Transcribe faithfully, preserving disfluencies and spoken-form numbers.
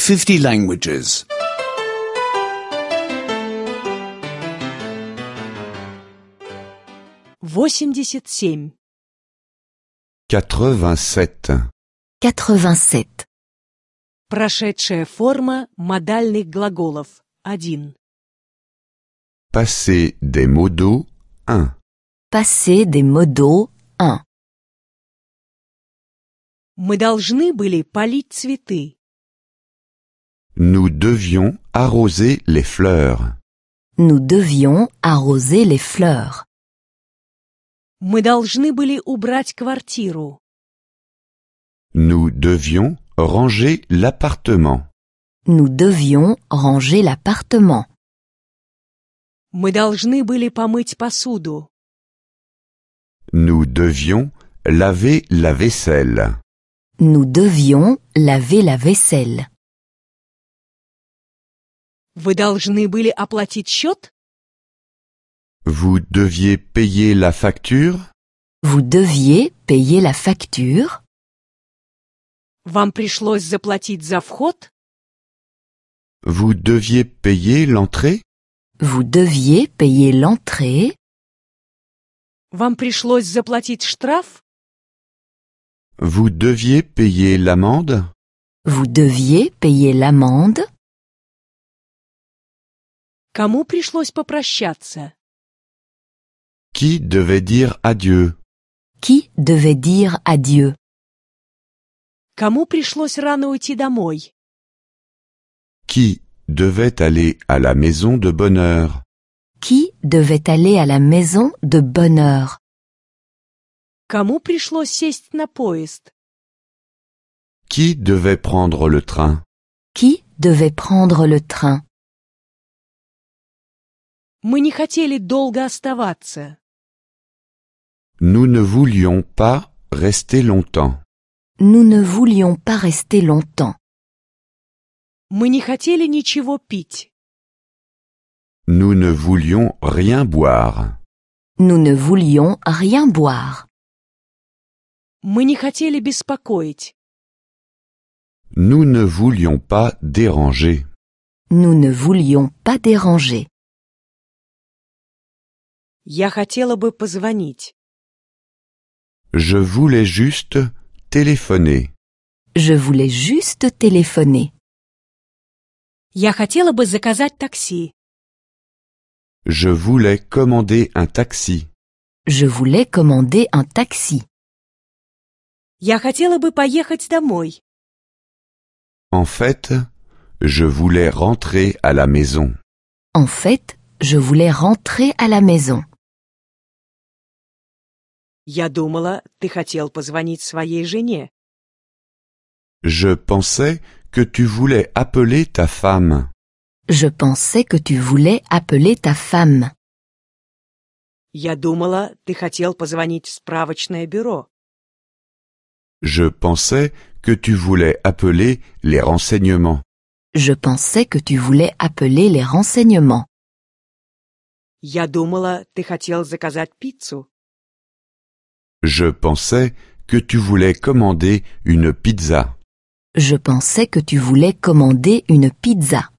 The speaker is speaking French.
fifty languages. восемьдесят семь. quatre-vingt-sept. quatre-vingt-sept. Прошедшая форма модальных глаголов. один. Passé des modaux un. Passé des modaux un. Мы должны были полить цветы. Nous devions arroser les fleurs. Nous devions arroser les fleurs. Мы должны были убрать квартиру. Nous devions ranger l'appartement. Nous devions ranger l'appartement. Мы должны были помыть посуду. Nous devions laver la vaisselle. Nous devions laver la vaisselle. Вы должны были оплатить счет? Vous deviez payer la facture. Vous deviez payer la facture. Вам пришлось заплатить за вход? Vous deviez payer l'entrée. Vous deviez payer l'entrée. Вам пришлось заплатить штраф? Vous deviez payer l'amende. Vous deviez payer l'amende. Кому пришлось попрощаться? Qui devait dire adieu? Qui devait dire adieu? Кому пришлось рано уйти домой? Qui devait aller à la maison de bonne heure? Qui devait aller à la maison de bonne heure? Кому пришлось сесть на поезд? Qui devait prendre le train? Qui devait prendre le train? Мы не хотели долго оставаться. Nous ne voulions pas rester longtemps. Nous ne voulions pas rester longtemps. Мы не хотели ничего пить. Nous ne voulions rien boire. Nous ne voulions rien boire. Мы не хотели беспокоить. Nous ne voulions pas déranger. Nous ne voulions pas déranger. Я хотела бы позвонить. Je voulais juste téléphoner. Je voulais juste téléphoner. Я хотела бы заказать такси. Je voulais commander un taxi. Je voulais commander un taxi. Я хотела бы поехать домой. En fait, je voulais rentrer à la maison. En fait, je voulais rentrer à la maison. Я думала, ты хотел позвонить своей жене. Je pensais que tu voulais appeler ta femme. Je pensais que tu voulais appeler ta femme. Я думала, ты хотел позвонить в справочное бюро. Je pensais que tu voulais appeler les renseignements. Je pensais que tu voulais appeler les renseignements. Я думала, ты хотел заказать пиццу. Je pensais que tu voulais commander une pizza. Je pensais que tu voulais commander une pizza.